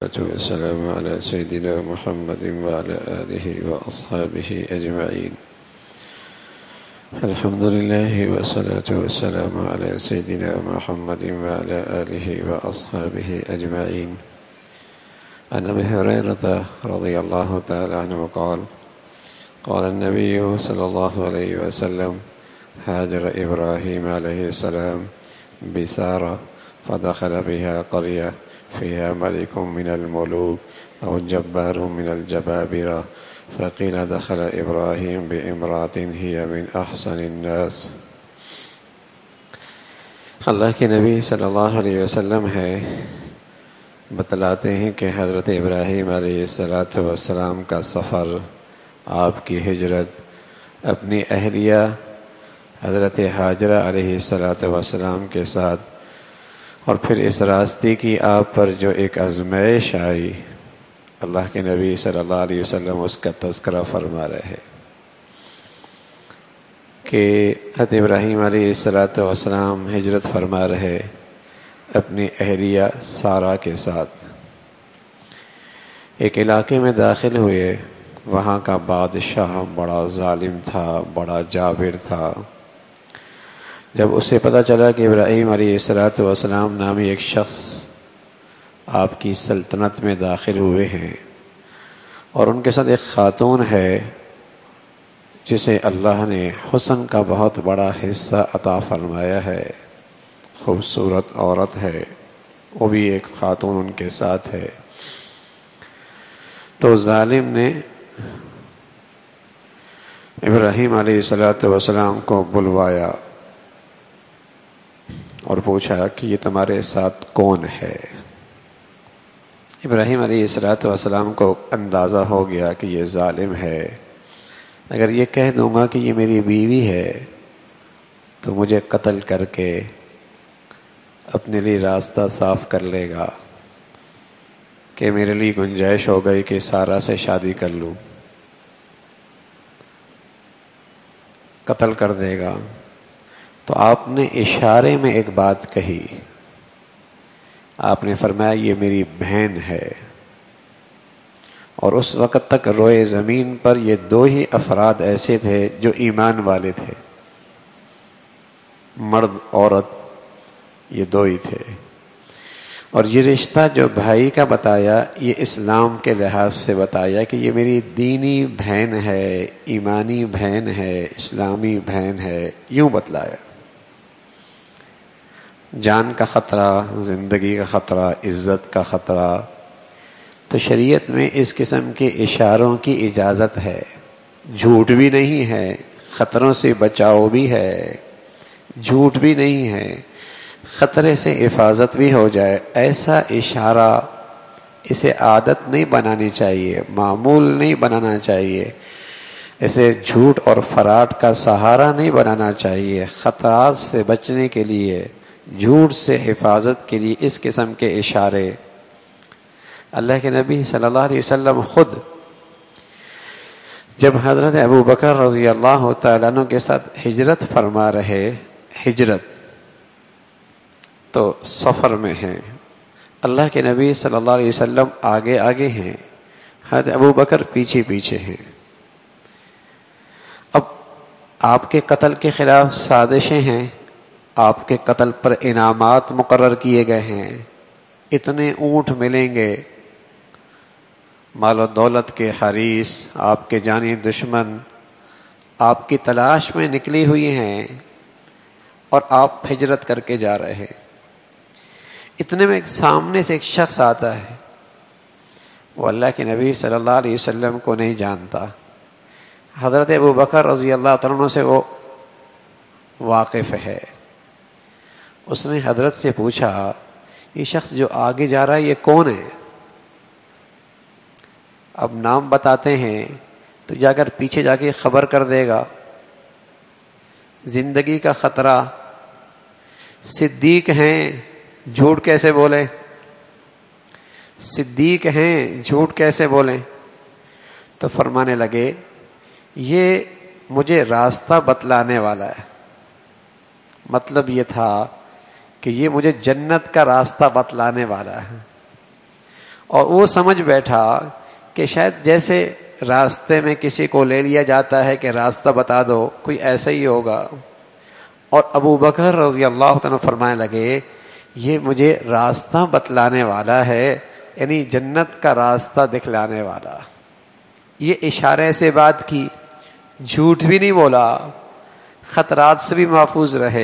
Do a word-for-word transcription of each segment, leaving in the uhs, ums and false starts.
والسلام على سيدنا محمد وعلى آله وأصحابه أجمعين. الحمد لله والصلاة والسلام على سيدنا محمد وعلى آله وأصحابه أجمعين. عن أبي هريرة رضي الله تعالى عنه قال قال النبي صلى الله عليه وسلم هاجر إبراهيم عليه السلام بسارة فدخل بها قرية فيها ملك من الملوك أو جبار من الجبابرة فقيل دخل إبراهيم بامرأة هي من أحسن الناس. اللہ کے نبی صلی اللہ علیہ وسلم ہے بتلاتے ہیں کہ حضرت ابراہیم علیہ الصلاۃ والسلام کا سفر، آپ کی ہجرت اپنی اہلیہ حضرت حاجرہ علیہ الصلاۃ والسلام کے ساتھ، اور پھر اس راستے کی آپ پر جو ایک آزمائش آئی، اللہ کے نبی صلی اللہ علیہ وسلم اس کا تذکرہ فرما رہے ہیں کہ حضرت ابراہیم علیہ الصلاۃ والسلام ہجرت فرما رہے اپنی اہلیہ سارہ کے ساتھ، ایک علاقے میں داخل ہوئے، وہاں کا بادشاہ بڑا ظالم تھا، بڑا جابر تھا۔ جب اسے پتہ چلا کہ ابراہیم علیہ الصلاۃ والسلام نامی ایک شخص آپ کی سلطنت میں داخل ہوئے ہیں، اور ان کے ساتھ ایک خاتون ہے جسے اللہ نے حسن کا بہت بڑا حصہ عطا فرمایا ہے، خوبصورت عورت ہے، وہ بھی ایک خاتون ان کے ساتھ ہے، تو ظالم نے ابراہیم علیہ الصلاۃ والسلام کو بلوایا اور پوچھا کہ یہ تمہارے ساتھ کون ہے؟ ابراہیم علیہ الصلاۃ والسلام کو اندازہ ہو گیا کہ یہ ظالم ہے، اگر یہ کہہ دوں گا کہ یہ میری بیوی ہے تو مجھے قتل کر کے اپنے لیے راستہ صاف کر لے گا کہ میرے لیے گنجائش ہو گئی کہ سارہ سے شادی کر لوں، قتل کر دے گا۔ تو آپ نے اشارے میں ایک بات کہی، آپ نے فرمایا یہ میری بہن ہے، اور اس وقت تک روئے زمین پر یہ دو ہی افراد ایسے تھے جو ایمان والے تھے، مرد عورت یہ دو ہی تھے، اور یہ رشتہ جو بھائی کا بتایا یہ اسلام کے لحاظ سے بتایا کہ یہ میری دینی بہن ہے، ایمانی بہن ہے، اسلامی بہن ہے، یوں بتلایا۔ جان کا خطرہ، زندگی کا خطرہ، عزت کا خطرہ، تو شریعت میں اس قسم کے اشاروں کی اجازت ہے، جھوٹ بھی نہیں ہے، خطروں سے بچاؤ بھی ہے، جھوٹ بھی نہیں ہے، خطرے سے حفاظت بھی ہو جائے، ایسا اشارہ اسے عادت نہیں بنانی چاہیے، معمول نہیں بنانا چاہیے، اسے جھوٹ اور فراڈ کا سہارا نہیں بنانا چاہیے۔ خطرات سے بچنے کے لیے، جھوٹ سے حفاظت کے لیے اس قسم کے اشارے اللہ کے نبی صلی اللہ علیہ وسلم خود جب حضرت ابو بکر رضی اللہ تعالیٰ عنہ کے ساتھ ہجرت فرما رہے، ہجرت تو سفر میں ہیں، اللہ کے نبی صلی اللہ علیہ وسلم آگے آگے ہیں، حضرت ابو بکر پیچھے پیچھے ہیں۔ اب آپ کے قتل کے خلاف سازشیں ہیں، آپ کے قتل پر انعامات مقرر کیے گئے ہیں، اتنے اونٹ ملیں گے، مال و دولت کے حریص آپ کے جانی دشمن آپ کی تلاش میں نکلی ہوئی ہیں، اور آپ ہجرت کر کے جا رہے ہیں۔ اتنے میں ایک سامنے سے ایک شخص آتا ہے، وہ اللہ کے نبی صلی اللہ علیہ وسلم کو نہیں جانتا، حضرت ابو بکر رضی اللہ تعالیٰ عنہ سے وہ واقف ہے۔ اس نے حضرت سے پوچھا یہ شخص جو آگے جا رہا ہے یہ کون ہے؟ اب نام بتاتے ہیں تو جا کر پیچھے جا کے خبر کر دے گا، زندگی کا خطرہ، صدیق ہیں جھوٹ کیسے بولیں، صدیق ہیں جھوٹ کیسے بولیں؟ تو فرمانے لگے یہ مجھے راستہ بتلانے والا ہے، مطلب یہ تھا کہ یہ مجھے جنت کا راستہ بتلانے والا ہے، اور وہ سمجھ بیٹھا کہ شاید جیسے راستے میں کسی کو لے لیا جاتا ہے کہ راستہ بتا دو، کوئی ایسا ہی ہوگا. اور ابو بکر رضی اللہ عنہ فرمانے لگے یہ مجھے راستہ بتلانے والا ہے، یعنی جنت کا راستہ دکھلانے والا. یہ اشارے سے بات کی، جھوٹ بھی نہیں بولا، خطرات سے بھی محفوظ رہے.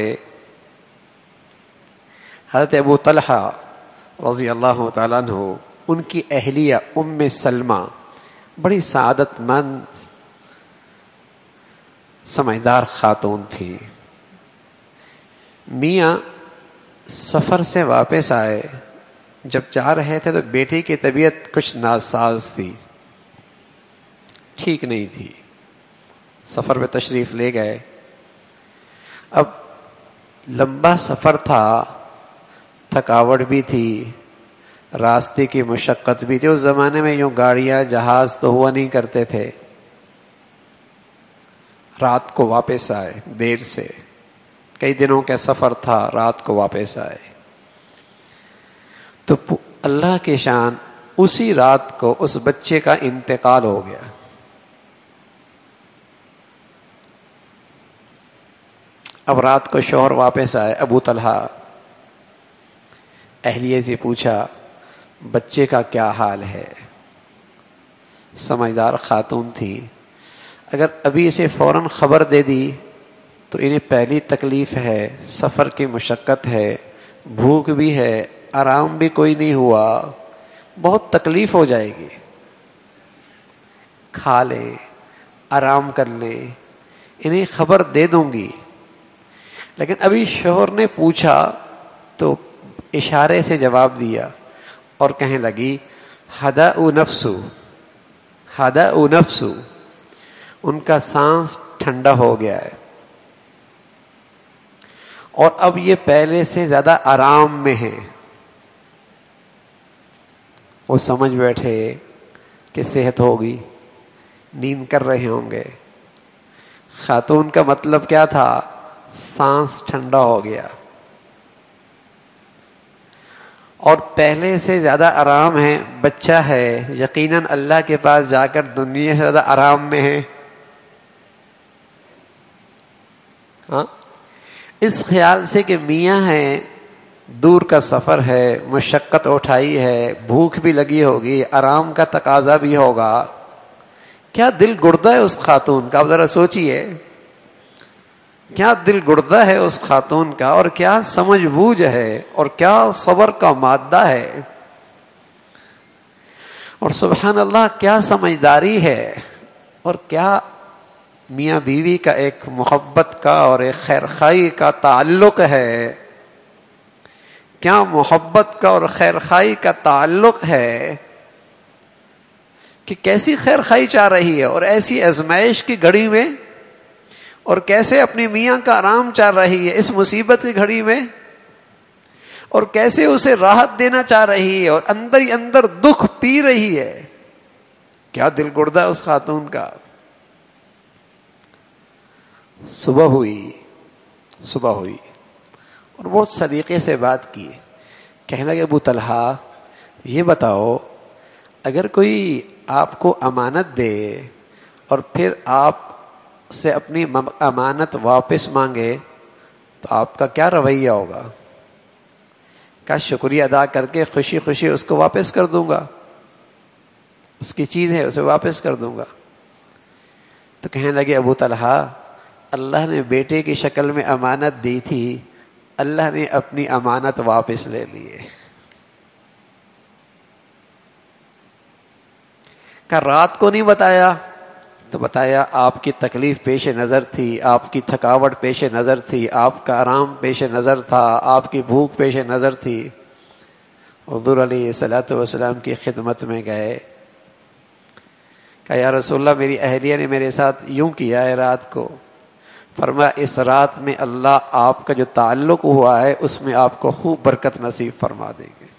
حضرت ابو طلحہ رضی اللہ تعالیٰ عنہ، ان کی اہلیہ ام سلمہ بڑی سعادت مند سمجھدار خاتون تھی. میاں سفر سے واپس آئے، جب جا رہے تھے تو بیٹی کی طبیعت کچھ ناساز تھی، ٹھیک نہیں تھی. سفر پہ تشریف لے گئے. اب لمبا سفر تھا، تھکاوٹ بھی تھی، راستے کی مشقت بھی تھی. اس زمانے میں یوں گاڑیاں جہاز تو ہوا نہیں کرتے تھے. رات کو واپس آئے دیر سے، کئی دنوں کا سفر تھا، رات کو واپس آئے تو اللہ کی شان اسی رات کو اس بچے کا انتقال ہو گیا. اب رات کو شوہر واپس آئے. ابو طلحہ اہلیہ سے پوچھا بچے کا کیا حال ہے. سمجھدار خاتون تھی، اگر ابھی اسے فوراً خبر دے دی تو انہیں پہلی تکلیف ہے، سفر کی مشقت ہے، بھوک بھی ہے، آرام بھی کوئی نہیں ہوا، بہت تکلیف ہو جائے گی. کھا لیں، آرام کر لیں، انہیں خبر دے دوں گی. لیکن ابھی شوہر نے پوچھا تو اشارے سے جواب دیا اور کہنے لگی ہدأ نفسو، ہدأ نفسو، ان کا سانس ٹھنڈا ہو گیا ہے اور اب یہ پہلے سے زیادہ آرام میں ہے. وہ سمجھ بیٹھے کہ صحت ہوگی، نیند کر رہے ہوں گے. خاتون کا مطلب کیا تھا؟ سانس ٹھنڈا ہو گیا اور پہلے سے زیادہ آرام ہے. بچہ ہے، یقیناً اللہ کے پاس جا کر دنیا سے زیادہ آرام میں ہے. ہاں، اس خیال سے کہ میاں ہیں، دور کا سفر ہے، مشقت اٹھائی ہے، بھوک بھی لگی ہوگی، آرام کا تقاضا بھی ہوگا. کیا دل گردہ ہے اس خاتون کا، آپ ذرا سوچئے، کیا دل گردہ ہے اس خاتون کا، اور کیا سمجھ بوجھ ہے، اور کیا صبر کا مادہ ہے، اور سبحان اللہ کیا سمجھداری ہے، اور کیا میاں بیوی کا ایک محبت کا اور ایک خیرخوائی کا تعلق ہے. کیا محبت کا اور خیرخوائی کا تعلق ہے کہ کیسی خیرخوائی چاہ رہی ہے، اور ایسی آزمائش کی گھڑی میں، اور کیسے اپنی میاں کا آرام چاہ رہی ہے اس مصیبت کی گھڑی میں، اور کیسے اسے راحت دینا چاہ رہی ہے اور اندر ہی اندر دکھ پی رہی ہے. کیا دل گردہ اس خاتون کا. صبح ہوئی صبح ہوئی اور بہت سلیقے سے بات کی. کہنے لگے ابو طلحہ یہ بتاؤ، اگر کوئی آپ کو امانت دے اور پھر آپ سے اپنی امانت واپس مانگے تو آپ کا کیا رویہ ہوگا؟ کا شکریہ ادا کر کے خوشی خوشی اس کو واپس کر دوں گا، اس کی چیز ہے اسے واپس کر دوں گا. تو کہنے لگے ابو طلحہ اللہ نے بیٹے کی شکل میں امانت دی تھی، اللہ نے اپنی امانت واپس لے لیے. کہ رات کو نہیں بتایا تو بتایا آپ کی تکلیف پیش نظر تھی، آپ کی تھکاوٹ پیش نظر تھی، آپ کا آرام پیش نظر تھا، آپ کی بھوک پیش نظر تھی. حضور علیہ الصلوۃ والسلام کی خدمت میں گئے، کہا یا رسول اللہ میری اہلیہ نے میرے ساتھ یوں کیا ہے رات کو. فرمایا اس رات میں اللہ آپ کا جو تعلق ہوا ہے اس میں آپ کو خوب برکت نصیب فرما دیں گے.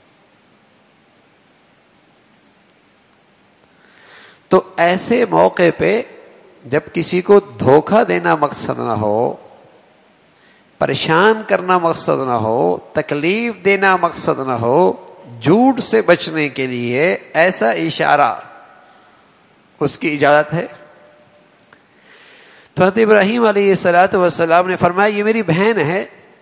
تو ایسے موقع پہ جب کسی کو دھوکہ دینا مقصد نہ ہو، پریشان کرنا مقصد نہ ہو، تکلیف دینا مقصد نہ ہو، جھوٹ سے بچنے کے لیے ایسا اشارہ اس کی اجازت ہے؟ تو حضرت ابراہیم علیہ الصلوۃ والسلام نے فرمایا یہ میری بہن ہے.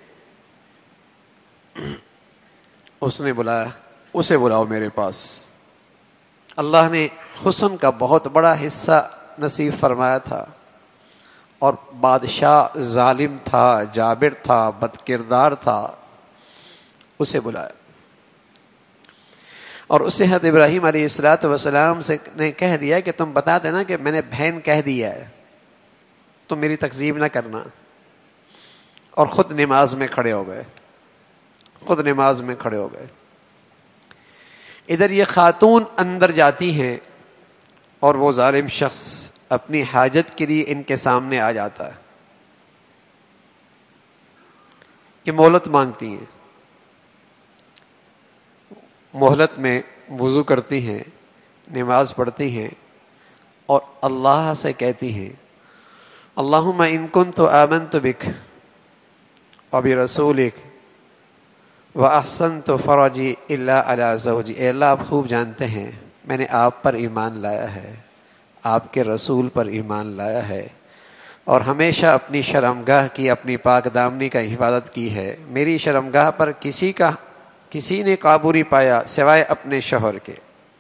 اس نے بلایا اسے بلاؤ میرے پاس. اللہ نے حسن کا بہت بڑا حصہ نصیب فرمایا تھا اور بادشاہ ظالم تھا، جابر تھا، بد کردار تھا. اسے بلایا اور اسے حضرت ابراہیم علیہ الصلوۃ والسلام سے نے کہہ دیا کہ تم بتا دینا کہ میں نے بہن کہہ دیا ہے، تم میری تکذیب نہ کرنا. اور خود نماز میں کھڑے ہو گئے خود نماز میں کھڑے ہو گئے. ادھر یہ خاتون اندر جاتی ہیں اور وہ ظالم شخص اپنی حاجت کے لیے ان کے سامنے آ جاتا ہے. یہ مہلت مانگتی ہیں، مہلت میں وضو کرتی ہیں، نماز پڑھتی ہیں اور اللہ سے کہتی ہیں اللہم ان کنت آمنت بک وبرسولک واحسنت فرجی الا علی زوجی. اے اللہ آپ خوب جانتے ہیں میں نے آپ پر ایمان لایا ہے، آپ کے رسول پر ایمان لایا ہے اور ہمیشہ اپنی شرمگاہ کی، اپنی پاک دامنی کا حفاظت کی ہے. میری شرمگاہ پر کسی کا کسی نے قابو نہیں پایا سوائے اپنے شوہر کے.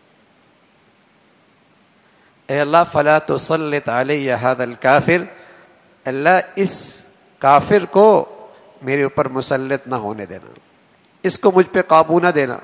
اے اللہ فلا تسلط علی ھذا الکافر، اللہ اس کافر کو میرے اوپر مسلط نہ ہونے دینا، اس کو مجھ پہ قابو نہ دینا.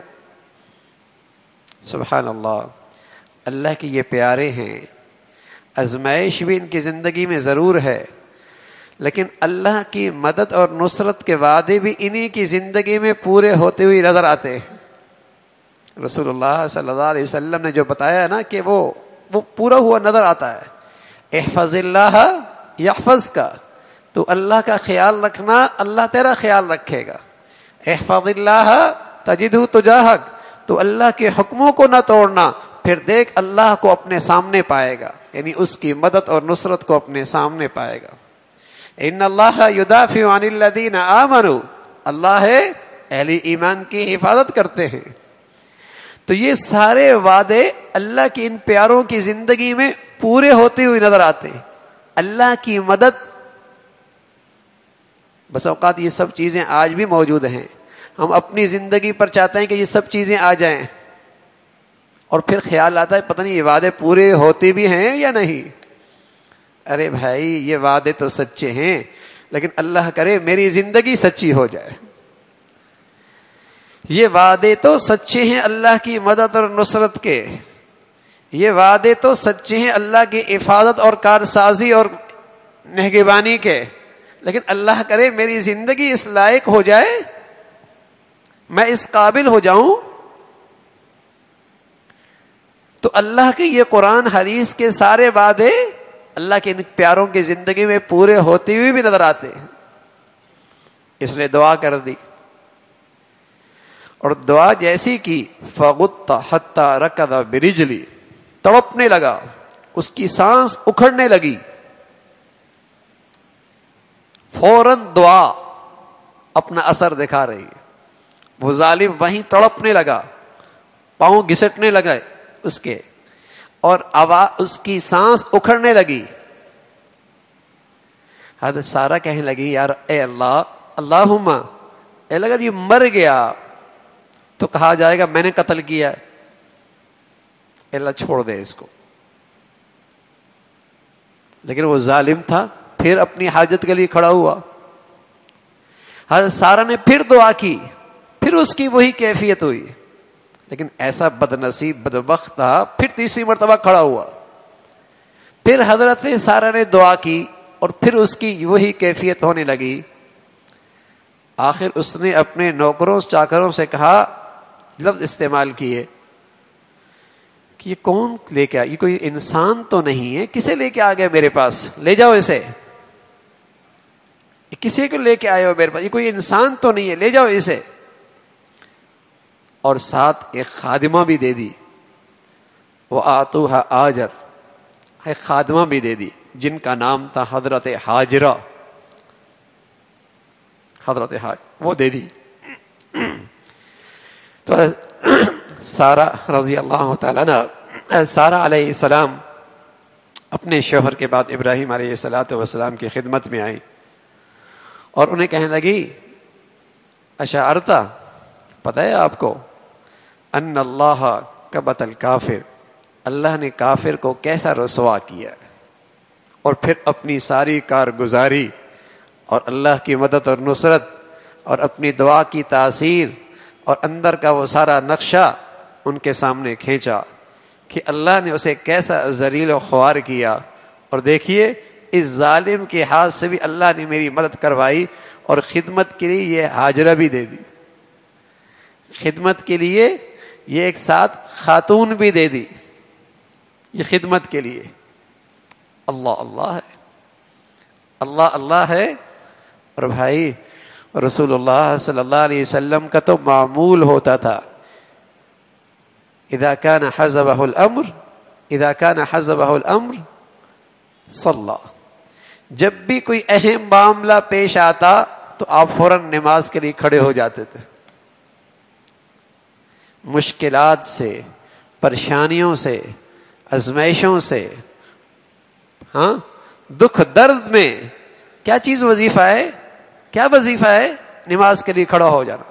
سبحان اللہ. اللہ کے یہ پیارے ہیں، آزمائش بھی ان کی زندگی میں ضرور ہے لیکن اللہ کی مدد اور نصرت کے وعدے بھی انہی کی زندگی میں پورے ہوتے ہوئے نظر آتے ہیں. رسول اللہ صلی اللہ علیہ وسلم نے جو بتایا نا کہ وہ وہ پورا ہوا نظر آتا ہے. احفظ اللہ یحفظ کا، تو اللہ کا خیال رکھنا اللہ تیرا خیال رکھے گا. احفظ اللہ تجدہ تجاہک، تو اللہ کے حکموں کو نہ توڑنا، پھر دیکھ اللہ کو اپنے سامنے پائے گا، یعنی اس کی مدد اور نصرت کو اپنے سامنے پائے گا. ان اللہ یدافع عن الذین آمنوا، اللہ ہے اہل ایمان کی حفاظت کرتے ہیں. تو یہ سارے وعدے اللہ کے ان پیاروں کی زندگی میں پورے ہوتے ہوئے نظر آتے ہیں. اللہ کی مدد، بس اوقات یہ سب چیزیں آج بھی موجود ہیں، ہم اپنی زندگی پر چاہتے ہیں کہ یہ سب چیزیں آ جائیں اور پھر خیال آتا ہے پتہ نہیں یہ وعدے پورے ہوتے بھی ہیں یا نہیں. ارے بھائی یہ وعدے تو سچے ہیں لیکن اللہ کرے میری زندگی سچی ہو جائے. یہ وعدے تو سچے ہیں اللہ کی مدد اور نصرت کے، یہ وعدے تو سچے ہیں اللہ کی حفاظت اور کارسازی اور نگہبانی کے، لیکن اللہ کرے میری زندگی اس لائق ہو جائے، میں اس قابل ہو جاؤں. تو اللہ کے یہ قرآن حدیث کے سارے وعدے اللہ کے ان پیاروں کی زندگی میں پورے ہوتے ہوئے بھی نظر آتے ہیں. اس نے دعا کر دی اور دعا جیسی کی فغط حتی رکض برجلی، تڑپنے لگا، اس کی سانس اکھڑنے لگی. فوراً دعا اپنا اثر دکھا رہی ہے. وہ ظالم وہیں تڑپنے لگا، پاؤں گھسٹنے لگے اس کے اور آواز اس کی سانس اکھڑنے لگی. حضرت سارہ کہنے لگی یار اے اللہ اللہم، اے اگر یہ مر گیا تو کہا جائے گا میں نے قتل کیا، اے اللہ چھوڑ دے اس کو. لیکن وہ ظالم تھا، پھر اپنی حاجت کے لیے کھڑا ہوا. حضرت سارہ نے پھر دعا کی، پھر اس کی وہی کیفیت ہوئی. لیکن ایسا بد نصیب بدبخت تھا، پھر تیسری مرتبہ کھڑا ہوا، پھر حضرت سارہ نے دعا کی اور پھر اس کی وہی کیفیت ہونے لگی. آخر اس نے اپنے نوکروں چاکروں سے کہا، لفظ استعمال کیے کہ یہ کون لے کے آیا، یہ کوئی انسان تو نہیں ہے، کسے لے کے آ گیا میرے پاس، لے جاؤ اسے. کسی کو لے کے آئے ہو میرے پاس، یہ کوئی انسان تو نہیں ہے، لے جاؤ اسے. اور ساتھ ایک خادمہ بھی دے دی، وہ آتوہا آجر، ایک خادمہ بھی دے دی جن کا نام تھا حضرت حاجرہ. حضرت حاجرہ وہ دے دی. تو سارہ رضی اللہ تعالیٰ عنہ، سارہ علیہ السلام اپنے شوہر کے بعد ابراہیم علیہ الصلوۃ والسلام کی خدمت میں آئیں اور انہیں کہنے لگی اشعرتا، پتہ ہے آپ کو ان اللہ کبت الکافر، اللہ نے کافر کو کیسا رسوا کیا، اور پھر اپنی ساری کارگزاری اور اللہ کی مدد اور نصرت اور اپنی دعا کی تاثیر اور اندر کا وہ سارا نقشہ ان کے سامنے کھینچا کہ اللہ نے اسے کیسا ذلیل و خوار کیا، اور دیکھیے اس ظالم کے ہاتھ سے بھی اللہ نے میری مدد کروائی اور خدمت کے لیے یہ ہاجرہ بھی دے دی، خدمت کے لیے یہ ایک ساتھ خاتون بھی دے دی، یہ خدمت کے لیے۔ اللہ اللہ ہے، اللہ اللہ ہے۔ اور بھائی رسول اللہ صلی اللہ علیہ وسلم کا تو معمول ہوتا تھا اذا كان حزبه الامر اذا كان حزبه الامر صلى، جب بھی کوئی اہم معاملہ پیش آتا تو آپ فوراً نماز کے لیے کھڑے ہو جاتے تھے۔ مشکلات سے، پریشانیوں سے، آزمائشوں سے، ہاں دکھ درد میں کیا چیز وظیفہ ہے؟ کیا وظیفہ ہے؟ نماز کے لیے کھڑا ہو جانا۔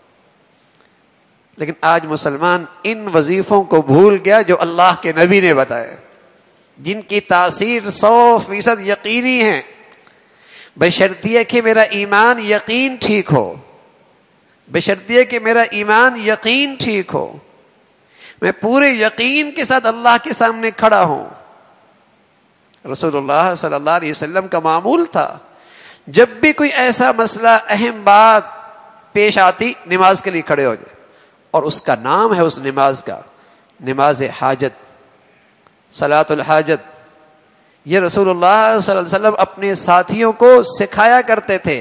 لیکن آج مسلمان ان وظیفوں کو بھول گیا جو اللہ کے نبی نے بتایا، جن کی تاثیر سو فیصد یقینی ہے، بشرطیہ کہ میرا ایمان یقین ٹھیک ہو، بشرطیہ کہ میرا ایمان یقین ٹھیک ہو، میں پورے یقین کے ساتھ اللہ کے سامنے کھڑا ہوں۔ رسول اللہ صلی اللہ علیہ وسلم کا معمول تھا جب بھی کوئی ایسا مسئلہ، اہم بات پیش آتی، نماز کے لیے کھڑے ہو جائے، اور اس کا نام ہے اس نماز کا نماز حاجت، صلاۃ الحاجت۔ یہ رسول اللہ صلی اللہ علیہ وسلم اپنے ساتھیوں کو سکھایا کرتے تھے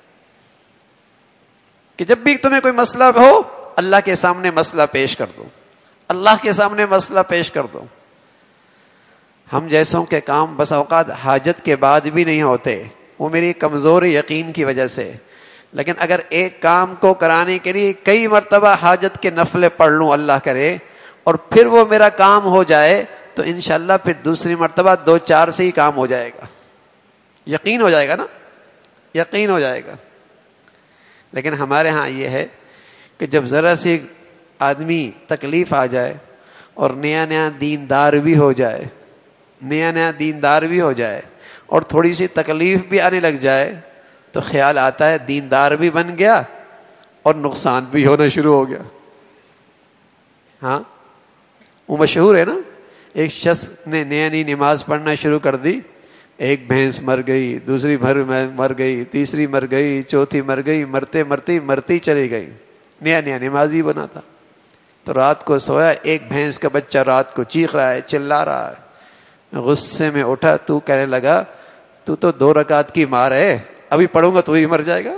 کہ جب بھی تمہیں کوئی مسئلہ ہو اللہ کے سامنے مسئلہ پیش کر دو، اللہ کے سامنے مسئلہ پیش کر دو۔ ہم جیسوں کے کام بس اوقات حاجت کے بعد بھی نہیں ہوتے، وہ میری کمزور یقین کی وجہ سے، لیکن اگر ایک کام کو کرانے کے لیے کئی مرتبہ حاجت کے نفلیں پڑھ لوں اللہ کرے اور پھر وہ میرا کام ہو جائے تو انشاءاللہ پھر دوسری مرتبہ دو چار سے ہی کام ہو جائے گا، یقین ہو جائے گا نا، یقین ہو جائے گا۔ لیکن ہمارے ہاں یہ ہے کہ جب ذرا سی آدمی تکلیف آ جائے اور نیا نیا دیندار بھی ہو جائے، نیا نیا دیندار بھی ہو جائے اور تھوڑی سی تکلیف بھی آنے لگ جائے تو خیال آتا ہے دیندار بھی بن گیا اور نقصان بھی ہونا شروع ہو گیا۔ ہاں وہ مشہور ہے نا، ایک شخص نے نیا نئی نماز پڑھنا شروع کر دی، ایک بھینس مر گئی، دوسری بھر مر گئی، تیسری مر گئی، چوتھی مر گئی، مرتے مرتے مرتی چلی گئی، نیا نیا نمازی بنا تھا۔ تو رات کو سویا، ایک بھینس کا بچہ رات کو چیخ رہا ہے، چلا رہا ہے، غصے میں اٹھا، تو کہنے لگا تو تو دو رکعت کی مار ہے، ابھی پڑھوں گا تو ہی مر جائے گا۔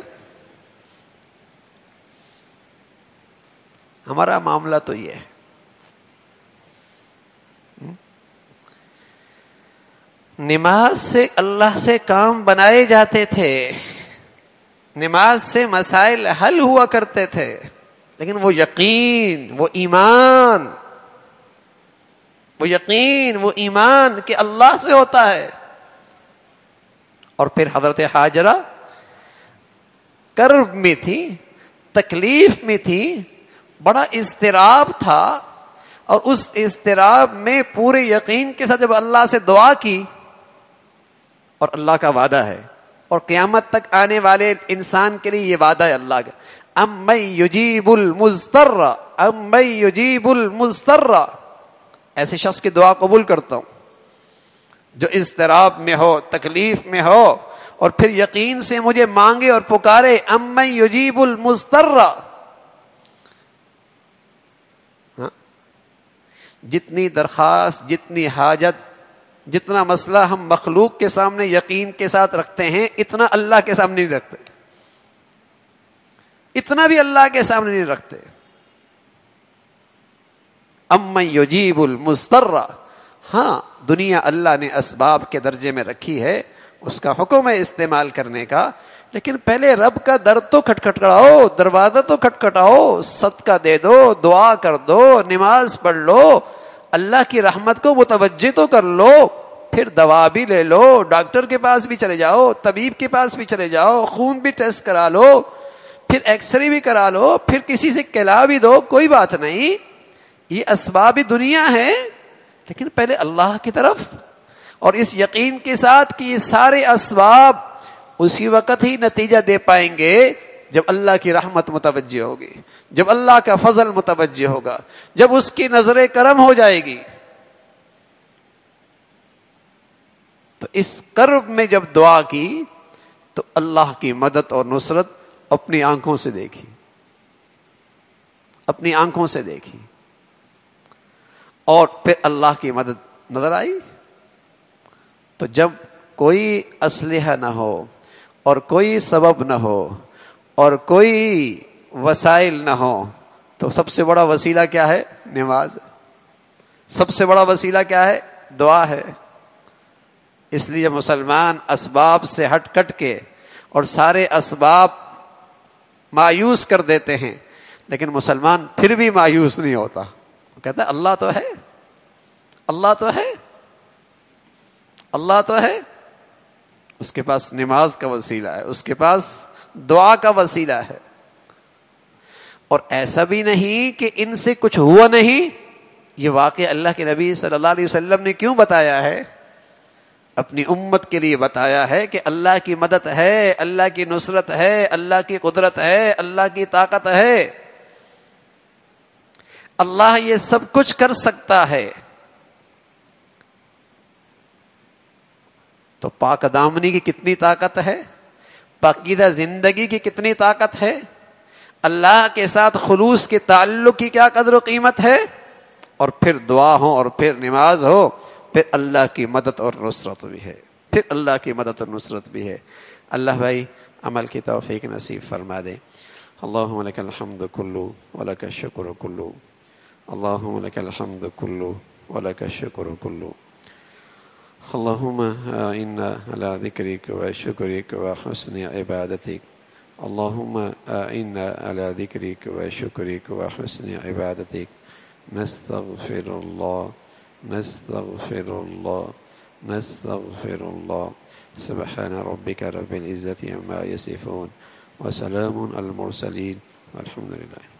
ہمارا معاملہ تو یہ ہے۔ نماز سے اللہ سے کام بنائے جاتے تھے، نماز سے مسائل حل ہوا کرتے تھے، لیکن وہ یقین، وہ ایمان، وہ یقین، وہ ایمان کہ اللہ سے ہوتا ہے۔ اور پھر حضرت حاجرہ کرب میں تھی، تکلیف میں تھی، بڑا اضطراب تھا، اور اس اضطراب میں پورے یقین کے ساتھ جب اللہ سے دعا کی، اور اللہ کا وعدہ ہے اور قیامت تک آنے والے انسان کے لیے یہ وعدہ ہے اللہ کا، امن یجیب المضطر، امن یجیب المضطر، ایسے شخص کی دعا قبول کرتا ہوں جو اضطراب میں ہو، تکلیف میں ہو، اور پھر یقین سے مجھے مانگے اور پکارے، امن یجیب المضطر۔ جتنی درخواست، جتنی حاجت، جتنا مسئلہ ہم مخلوق کے سامنے یقین کے ساتھ رکھتے ہیں، اتنا اللہ کے سامنے نہیں رکھتے، اتنا بھی اللہ کے سامنے نہیں رکھتے۔ امن یجیب المضطر، ہاں دنیا اللہ نے اسباب کے درجے میں رکھی ہے، اس کا حکم ہے استعمال کرنے کا، لیکن پہلے رب کا در تو کھٹکھٹاؤ، دروازہ تو کھٹکھٹاؤ، صدقہ دے دو، دعا کر دو، نماز پڑھ لو، اللہ کی رحمت کو متوجہ تو کر لو، پھر دوا بھی لے لو، ڈاکٹر کے پاس بھی چلے جاؤ، طبیب کے پاس بھی چلے جاؤ، خون بھی ٹیسٹ کرا لو، پھر ایکس رے بھی کرا لو، پھر کسی سے کہلا بھی دو، کوئی بات نہیں، یہ اسباب دنیا ہے، لیکن پہلے اللہ کی طرف، اور اس یقین کے ساتھ کہ یہ سارے اسباب اسی وقت ہی نتیجہ دے پائیں گے جب اللہ کی رحمت متوجہ ہوگی، جب اللہ کا فضل متوجہ ہوگا، جب اس کی نظر کرم ہو جائے گی۔ تو اس کرب میں جب دعا کی تو اللہ کی مدد اور نصرت اپنی آنکھوں سے دیکھی، اپنی آنکھوں سے دیکھی، اور پھر اللہ کی مدد نظر آئی۔ تو جب کوئی اسلحہ نہ ہو اور کوئی سبب نہ ہو اور کوئی وسائل نہ ہو تو سب سے بڑا وسیلہ کیا ہے؟ نماز۔ سب سے بڑا وسیلہ کیا ہے؟ دعا ہے۔ اس لیے مسلمان اسباب سے ہٹ کٹ کے اور سارے اسباب مایوس کر دیتے ہیں، لیکن مسلمان پھر بھی مایوس نہیں ہوتا، وہ کہتا ہے اللہ تو ہے، اللہ تو ہے، اللہ تو ہے۔ اس کے پاس نماز کا وسیلہ ہے، اس کے پاس دعا کا وسیلہ ہے، اور ایسا بھی نہیں کہ ان سے کچھ ہوا نہیں۔ یہ واقعہ اللہ کے نبی صلی اللہ علیہ وسلم نے کیوں بتایا ہے؟ اپنی امت کے لیے بتایا ہے کہ اللہ کی مدد ہے، اللہ کی نصرت ہے، اللہ کی قدرت ہے، اللہ کی طاقت ہے، اللہ یہ سب کچھ کر سکتا ہے۔ تو پاک دامنی کی کتنی طاقت ہے، پاکیزہ زندگی کی کتنی طاقت ہے، اللہ کے ساتھ خلوص کے تعلق کی کیا قدر و قیمت ہے، اور پھر دعا ہو اور پھر نماز ہو، پھر اللہ کی مدد اور نصرت بھی ہے، پھر اللہ کی مدد اور نصرت بھی ہے۔ اللہ بھائی عمل کی توفیق نصیب فرما دے۔ اللہم لک الحمد کلو ولک الشکر کلو، اللہم لک الحمد کلو ولک الشکر کلو، اللہم اعنا علی ذکرک و شکرک و حسن عبادتک، اللہم اعنا علی ذکرک و شکرک و حسن عبادتک، نستغفر اللہ نستغفر اللہ نستغفر اللہ، سبحان ربک رب العزة عما یصفون وسلام علی المرسلین والحمد للہ۔